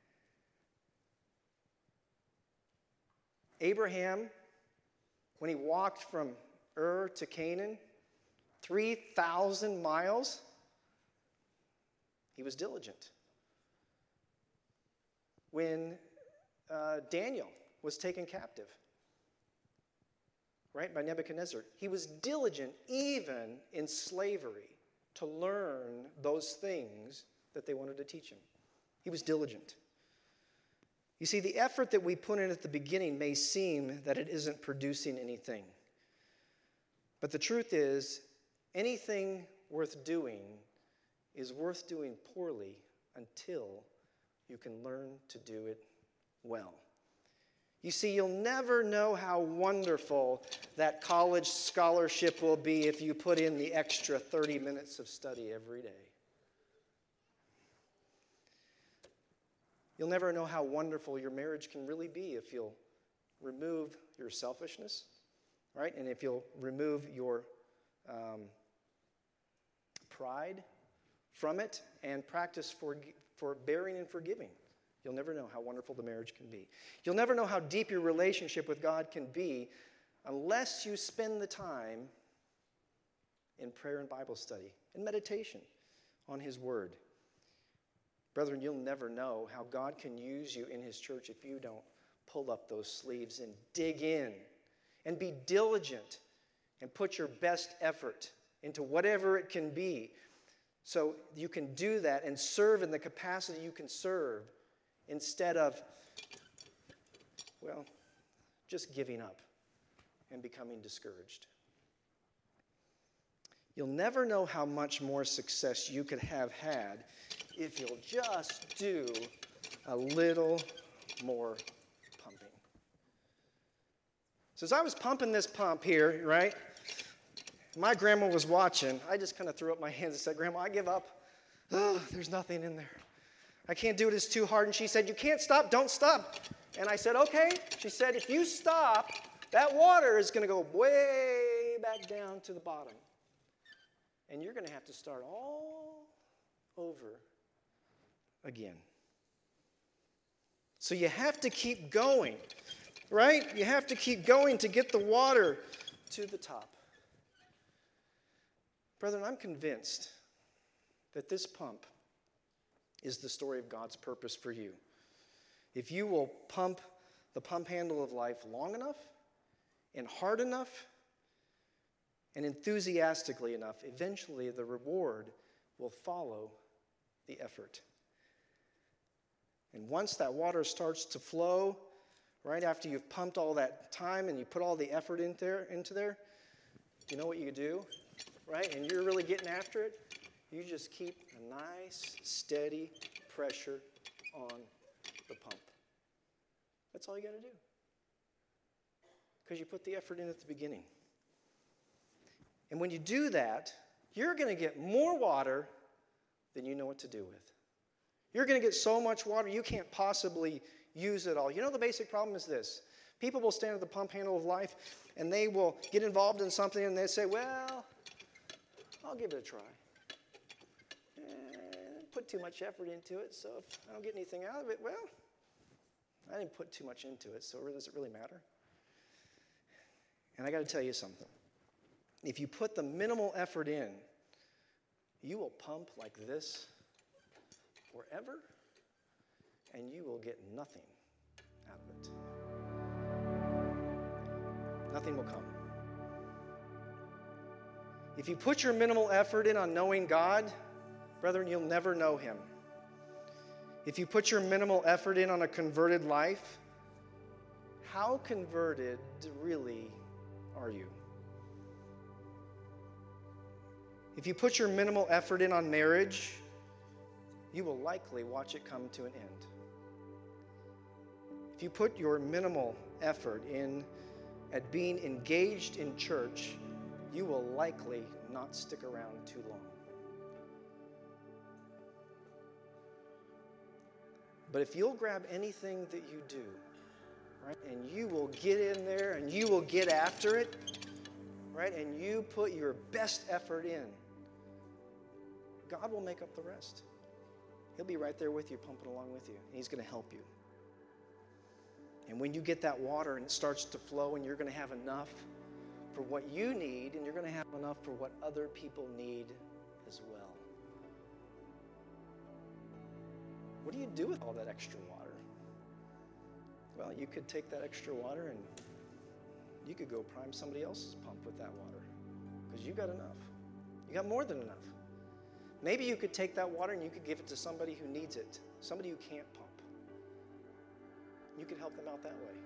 Abraham, when he walked from Ur to Canaan, three thousand miles, he was diligent. When uh, Daniel was taken captive, right, by Nebuchadnezzar, he was diligent even in slavery to learn those things that they wanted to teach him. He was diligent. You see, the effort that we put in at the beginning may seem that it isn't producing anything. But the truth is, anything worth doing is worth doing poorly until you can learn to do it well. You see, you'll never know how wonderful that college scholarship will be if you put in the extra thirty minutes of study every day. You'll never know how wonderful your marriage can really be if you'll remove your selfishness, right? And if you'll remove your um, pride from it and practice for, for bearing and forgiving. You'll never know how wonderful the marriage can be. You'll never know how deep your relationship with God can be unless you spend the time in prayer and Bible study and meditation on his word. Brethren, you'll never know how God can use you in his church if you don't pull up those sleeves and dig in and be diligent and put your best effort into whatever it can be so you can do that and serve in the capacity you can serve instead of, well, just giving up and becoming discouraged. You'll never know how much more success you could have had if you'll just do a little more pumping. So as I was pumping this pump here, right, my grandma was watching. I just kind of threw up my hands and said, Grandma, I give up. Oh, there's nothing in there. I can't do it, it's too hard. And she said, you can't stop, don't stop. And I said, okay. She said, if you stop, that water is going to go way back down to the bottom. And you're going to have to start all over again. So you have to keep going, right? You have to keep going to get the water to the top. Brethren, I'm convinced that this pump is the story of God's purpose for you. If you will pump the pump handle of life long enough and hard enough and enthusiastically enough, eventually the reward will follow the effort. And once that water starts to flow, right after you've pumped all that time and you put all the effort in there, into there, do you know what you do? Right? And you're really getting after it. You just keep a nice, steady pressure on the pump. That's all you got to do. Because you put the effort in at the beginning. And when you do that, you're going to get more water than you know what to do with. You're going to get so much water you can't possibly use it all. You know, the basic problem is this. People will stand at the pump handle of life and they will get involved in something and they say, well, I'll give it a try. Eh, put too much effort into it, so if I don't get anything out of it, well, I didn't put too much into it, so does it really matter? And I got to tell you something. If you put the minimal effort in, you will pump like this forever, and you will get nothing out of it. Nothing will come. If you put your minimal effort in on knowing God, brethren, you'll never know him. If you put your minimal effort in on a converted life, how converted really are you? If you put your minimal effort in on marriage, you will likely watch it come to an end. If you put your minimal effort in at being engaged in church, you will likely not stick around too long. But if you'll grab anything that you do, right, and you will get in there and you will get after it, right, and you put your best effort in, God will make up the rest. He'll be right there with you, pumping along with you. And He's going to help you. And when you get that water and it starts to flow and you're going to have enough for what you need and you're going to have enough for what other people need as well. What do you do with all that extra water? Well, you could take that extra water and you could go prime somebody else's pump with that water because you got enough. You got more than enough. Maybe you could take that water and you could give it to somebody who needs it, somebody who can't pump. You could help them out that way.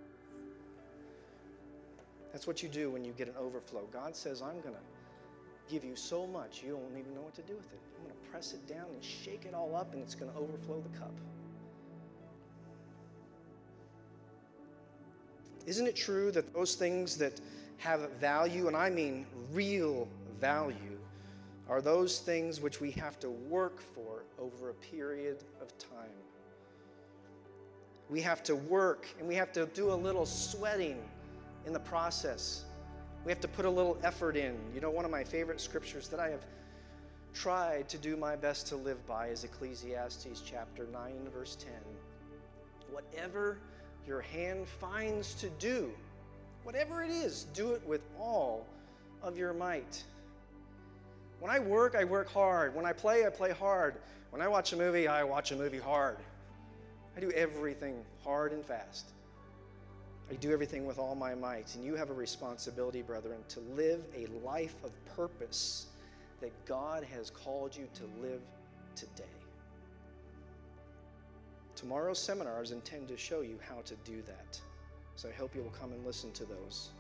That's what you do when you get an overflow. God says, I'm going to give you so much you don't even know what to do with it. I'm going to press it down and shake it all up and it's going to overflow the cup. Isn't it true that those things that have value, and I mean real value, are those things which we have to work for over a period of time? We have to work and we have to do a little sweating in the process. We have to put a little effort in. You know, one of my favorite scriptures that I have tried to do my best to live by is Ecclesiastes chapter nine, verse ten. Whatever your hand finds to do, whatever it is, do it with all of your might. When I work, I work hard. When I play, I play hard. When I watch a movie, I watch a movie hard. I do everything hard and fast. I do everything with all my might. And you have a responsibility, brethren, to live a life of purpose that God has called you to live today. Tomorrow's seminars intend to show you how to do that. So I hope you will come and listen to those.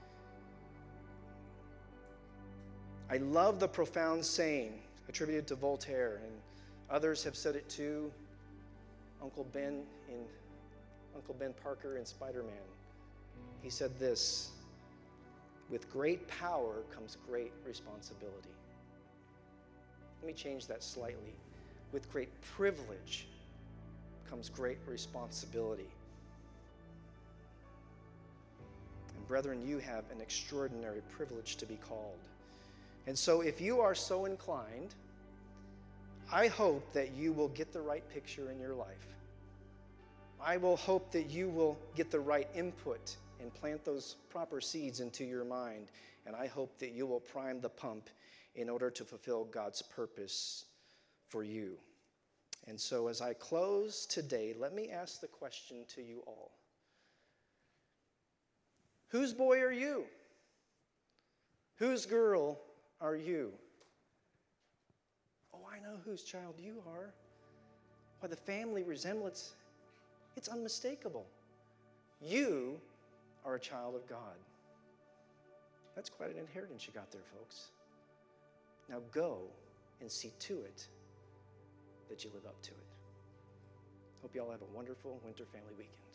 I love the profound saying attributed to Voltaire, and others have said it too. Uncle Ben in Uncle Ben Parker in Spider-Man. He said this: with great power comes great responsibility. Let me change that slightly. With great privilege comes great responsibility. And brethren, you have an extraordinary privilege to be called. And so if you are so inclined, I hope that you will get the right picture in your life. I will hope that you will get the right input and plant those proper seeds into your mind. And I hope that you will prime the pump in order to fulfill God's purpose for you. And so as I close today, let me ask the question to you all. Whose boy are you? Whose girl are you? Oh, I know whose child you are. Why, the family resemblance, it's unmistakable. You are a child of God. That's quite an inheritance you got there, folks. Now go and see to it that you live up to it. Hope you all have a wonderful winter family weekend.